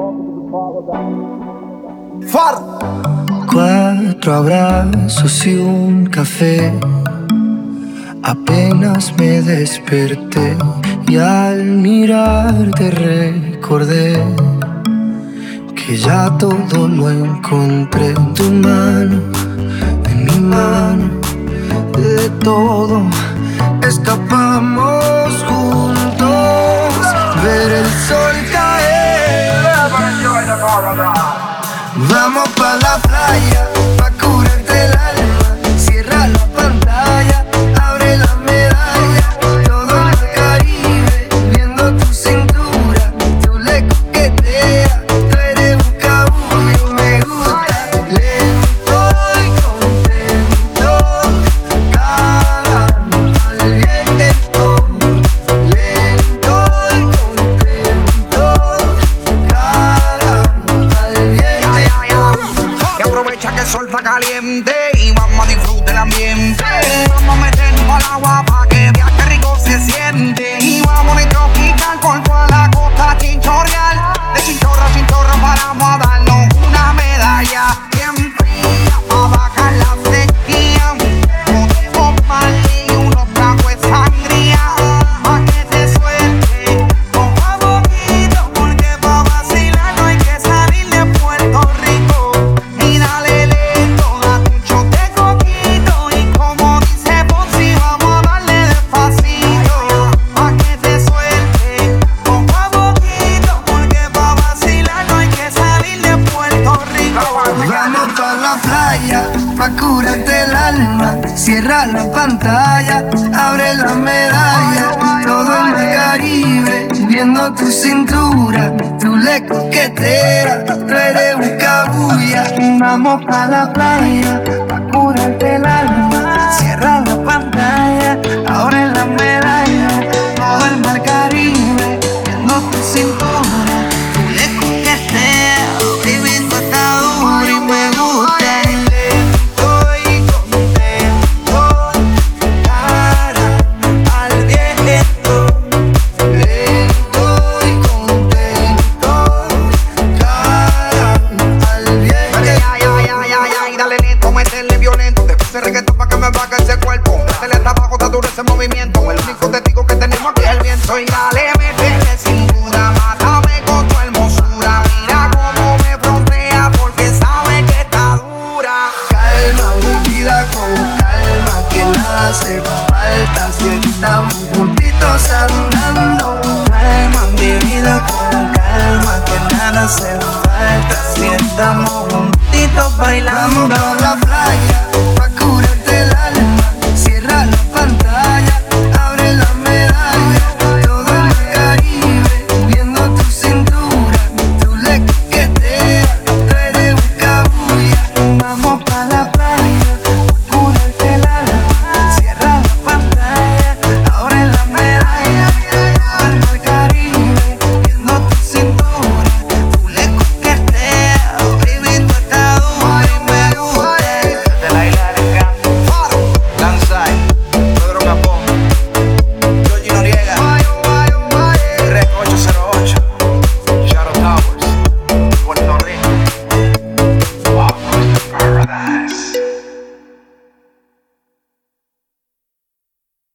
Far. 4 abrazos y un café. Apenas me desperté y al mirarte recordé que ya todo lo encontré en tu mano, en mi mano. De todo escapamos juntos, ver el sol caer. Vamos pa' la playa, pa' curarte el alma. Cierra la pantalla, abre la medalla. Todo el Caribe, viendo tu cintura. Tú le coqueteas, tú eres un cabullo. Me gusta lento y contento, cagando al viento. Lento y contento, cagando al viento. Que aprovecha que el sol está caliente y vamos a disfrutar el ambiente. Vamos a meternos al agua pa' que vea que rico se siente. Y vamos a tropical por toda la costa chinchorreal. De chinchorro a chinchorro paramos a darnos una medalla bien fría pa' bajar la sequía. Podemos Marley y unos tragos de sangría pa' que te suelte poco a poquito, porque pa' vacilar no hay que salir de Puerto Rico. Y dale lento a tu shot de coquito. Y como dice Ponzi, vamos a darle despacito pa' que te suelte poco a poquito, porque pa' vacilar no hay que salir de Puerto Rico. Vamos pa' la playa, pa' curarte el alma. Cierra la pantalla, abre la medalla. Todo el Caribe, viendo tu cintura. Tú le coqueteas, tú eres un cabuya. Vamos pa' la playa, pa' curarte el alma. Cierra la pantalla, abre la medalla. Todo el mar Caribe, viendo tu cintura. Tú le coqueteas, viviendo esta dura y me gusta. Estoy contento, cara al viento. Lento y contento, cara al viento. Ay, dale lento, métele violento. Después se reggaetón pa' que me baje ese cuerpo. Métele hasta abajo, está duro ese movimiento. El único testigo que tenemos aquí es el viento. Y dale, métele cintura, mátame con tu hermosura. Mira cómo me frontea porque sabe que está dura. Calma mi vida con calma, que nada hace falta si estamos juntitos andando. Calma mi vida con calma, que nada hace falta si estamos juntitos bailando. Vamos a la playa,